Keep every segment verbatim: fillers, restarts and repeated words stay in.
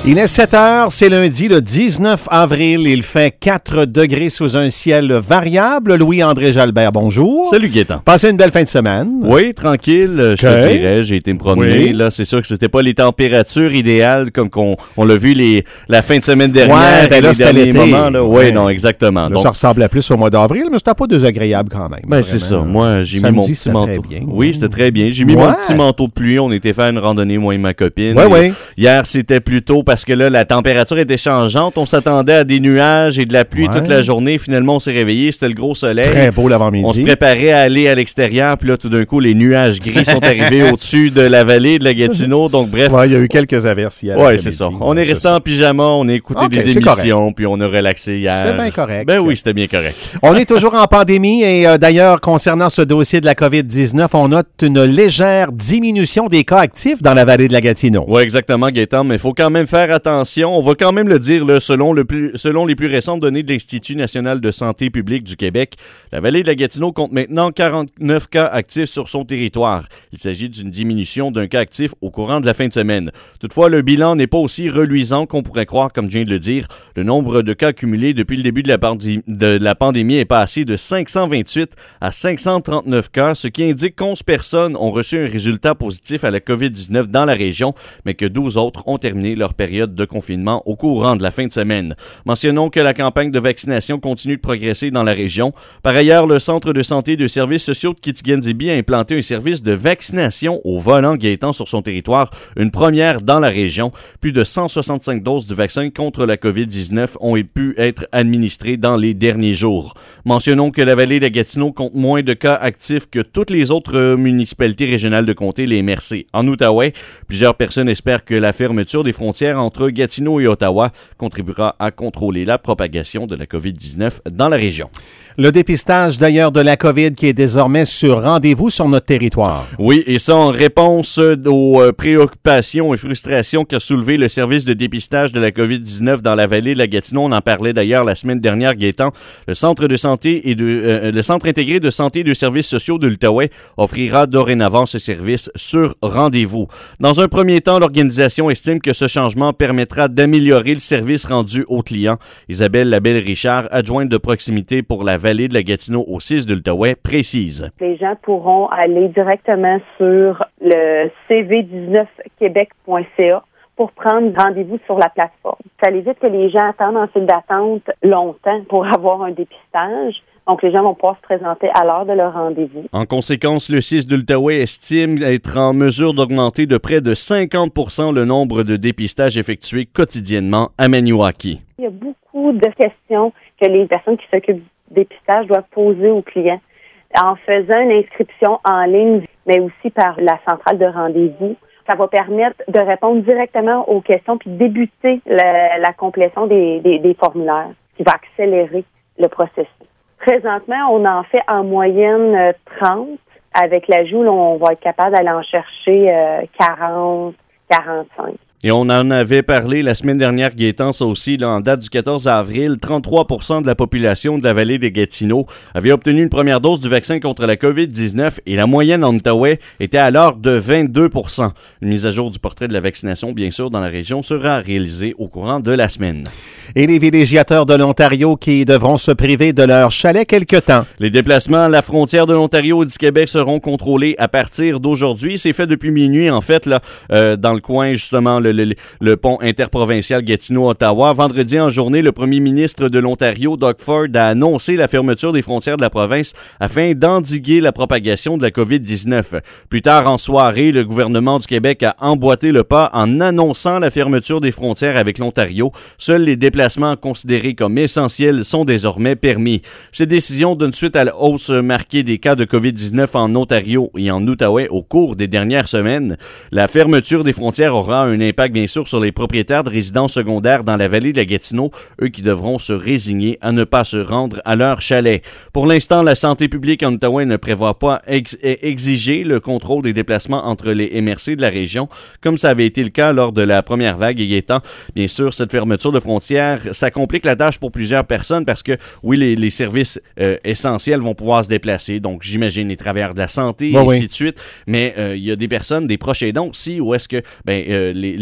Il est sept heures, c'est lundi, le dix-neuf avril. Il fait quatre degrés sous un ciel variable. Louis-André Jalbert, bonjour. Salut Gaétan. Passez une belle fin de semaine. Oui, tranquille, je okay. te dirais. J'ai été me promener. Oui. Là, c'est sûr que c'était pas les températures idéales comme qu'on on l'a vu les, la fin de semaine dernière. Ouais, ben là, les c'était l'été. Moments, là. Oui, ouais. non, exactement. Là, Donc, ça ressemblait plus au mois d'avril, mais c'était pas désagréable quand même. Ben, c'est ça. Moi, j'ai Samedi, mis mon petit manteau. Très bien. Oui, c'était très bien. J'ai mis ouais. mon petit manteau de pluie. On était faire une randonnée, moi et ma copine. Oui, oui. Hier, c'était plus tôt parce que là, la température était changeante. On s'attendait à des nuages et de la pluie ouais. toute la journée. Finalement, on s'est réveillé. C'était le gros soleil. Très beau l'avant-midi. On se préparait à aller à l'extérieur. Puis là, tout d'un coup, les nuages gris sont arrivés au-dessus de la vallée de la Gatineau. Donc, bref. Ouais, il y a eu quelques averses hier. Oui, c'est ça. On est resté en pyjama. On a écouté okay, des émissions. Correct. Puis on a relaxé hier. C'est bien correct. Ben oui, c'était bien correct. On est toujours en pandémie. Et euh, d'ailleurs, concernant ce dossier de la covid dix-neuf, on note une légère diminution des cas actifs dans la vallée de la Gatineau. Oui, exactement, Gaétan. Mais il faut quand même faire attention. On va quand même le dire, là, selon, le plus, selon les plus récentes données de l'Institut national de santé publique du Québec, la vallée de la Gatineau compte maintenant quarante-neuf cas actifs sur son territoire. Il s'agit d'une diminution d'un cas actif au courant de la fin de semaine. Toutefois, le bilan n'est pas aussi reluisant qu'on pourrait croire, comme je viens de le dire. Le nombre de cas cumulés depuis le début de la, pandé- de la pandémie est passé de cinq cent vingt-huit à cinq cent trente-neuf cas, ce qui indique qu'onze personnes ont reçu un résultat positif à la covid dix-neuf dans la région, mais que douze autres ont terminé leur période de confinement au courant de la fin de semaine. Mentionnons que la campagne de vaccination continue de progresser dans la région. Par ailleurs, le Centre de santé et de services sociaux de Kitigan-Zibi a implanté un service de vaccination au volant Gaétan sur son territoire, une première dans la région. Plus de cent soixante-cinq doses de vaccin contre la covid dix-neuf ont pu être administrées dans les derniers jours. Mentionnons que la vallée de la Gatineau compte moins de cas actifs que toutes les autres municipalités régionales de comté, les M R C. En Outaouais, plusieurs personnes espèrent que la fermeture des frontières entre Gatineau et Ottawa contribuera à contrôler la propagation de la covid dix-neuf dans la région. Le dépistage d'ailleurs de la COVID qui est désormais sur rendez-vous sur notre territoire. Oui, et ça en réponse aux préoccupations et frustrations qu'a soulevé le service de dépistage de la covid dix-neuf dans la vallée de la Gatineau. On en parlait d'ailleurs la semaine dernière, Gaétan. Le Centre de santé et de euh, le Centre intégré de santé et de services sociaux de l'Outaouais offrira dorénavant ce service sur rendez-vous. Dans un premier temps, l'organisation estime que ce changement permettra d'améliorer le service rendu aux clients. Isabelle Labelle-Richard, adjointe de proximité pour la vallée de la Gatineau au six de l'Outaouais, précise. Les gens pourront aller directement sur le c v dix-neuf québec point c a pour prendre rendez-vous sur la plateforme. Ça évite que les gens attendent en file d'attente longtemps pour avoir un dépistage. Donc, les gens vont pouvoir se présenter à l'heure de leur rendez-vous. En conséquence, le six de l'Outaouais estime être en mesure d'augmenter de près de cinquante pour cent le nombre de dépistages effectués quotidiennement à Maniwaki. Il y a beaucoup de questions que les personnes qui s'occupent du dépistage doivent poser aux clients. En faisant une inscription en ligne, mais aussi par la centrale de rendez-vous, ça va permettre de répondre directement aux questions puis débuter la, la complétion des, des, des formulaires, ce qui va accélérer le processus. Présentement, on en fait en moyenne trente. Avec l'ajout, là, on va être capable d'aller en chercher euh, quarante, quarante-cinq. Et on en avait parlé la semaine dernière, Gaétan, ça aussi, là, en date du quatorze avril, trente-trois pour cent de la population de la vallée des Gatineau avait obtenu une première dose du vaccin contre la covid dix-neuf et la moyenne en Outaouais était alors de vingt-deux pour cent. Une mise à jour du portrait de la vaccination, bien sûr, dans la région sera réalisée au courant de la semaine. Et les villégiateurs de l'Ontario qui devront se priver de leur chalet quelque temps. Les déplacements à la frontière de l'Ontario et du Québec seront contrôlés à partir d'aujourd'hui. C'est fait depuis minuit, en fait, là, euh, dans le coin, justement, le Le, le, le pont interprovincial Gatineau-Ottawa. Vendredi en journée, le premier ministre de l'Ontario, Doug Ford, a annoncé la fermeture des frontières de la province afin d'endiguer la propagation de la covid dix-neuf. Plus tard en soirée, le gouvernement du Québec a emboîté le pas en annonçant la fermeture des frontières avec l'Ontario. Seuls les déplacements considérés comme essentiels sont désormais permis. Ces décisions donnent suite à la hausse marquée des cas de covid dix-neuf en Ontario et en Outaouais au cours des dernières semaines. La fermeture des frontières aura un impact bien sûr sur les propriétaires de résidences secondaires dans la vallée de la Gatineau, eux qui devront se résigner à ne pas se rendre à leur chalet. Pour l'instant, la santé publique en Outaouais ne prévoit pas ex- exiger le contrôle des déplacements entre les M R C de la région, comme ça avait été le cas lors de la première vague et étant, bien sûr, cette fermeture de frontières, ça complique la tâche pour plusieurs personnes parce que, oui, les, les services euh, essentiels vont pouvoir se déplacer, donc j'imagine les travailleurs de la santé, bon, et oui. ainsi de suite, mais euh, il y a des personnes, des proches aidants aussi, où est-ce que ben, euh, les, les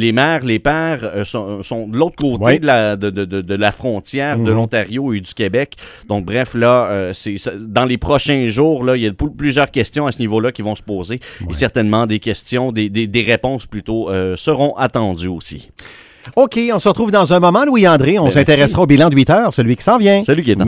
les mères, les pères euh, sont, sont de l'autre côté oui. de, la, de, de, de, de la frontière mm-hmm. de l'Ontario et du Québec. Donc, bref, là, euh, c'est, ça, dans les prochains jours, là, il y a p- plusieurs questions à ce niveau-là qui vont se poser. Oui. Et certainement, des questions, des, des, des réponses plutôt, euh, seront attendues aussi. OK, on se retrouve dans un moment, Louis-André. On Ben, s'intéressera merci. au bilan de huit heures, celui qui s'en vient. Salut, Gaétan.